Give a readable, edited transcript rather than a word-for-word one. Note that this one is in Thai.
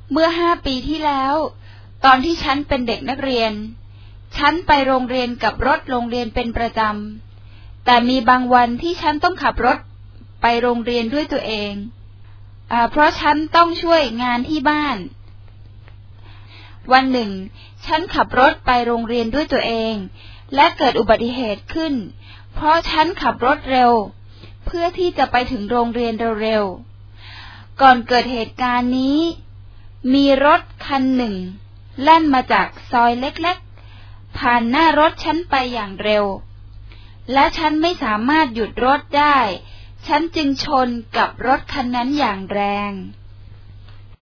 เมื่อ5 ปีที่แล้วตอนที่ฉันเป็นเด็กนักเรียนฉันไปโรงเรียนกับรถโรงเรียนเป็นประจำแต่มีบางวันที่ฉันต้องขับรถไปโรงเรียนด้วยตัวเองเพราะฉันต้องช่วยงานที่บ้านวันหนึ่งฉันขับรถไปโรงเรียนด้วยตัวเองและเกิดอุบัติเหตุขึ้นเพราะฉันขับรถเร็วเพื่อที่จะไปถึงโรงเรียนเร็วๆก่อนเกิดเหตุการณ์นี้มีรถคันหนึ่งแล่นมาจากซอยเล็กๆผ่านหน้ารถฉันไปอย่างเร็วและฉันไม่สามารถหยุดรถได้ฉันจึงชนกับรถคันนั้นอย่างแรง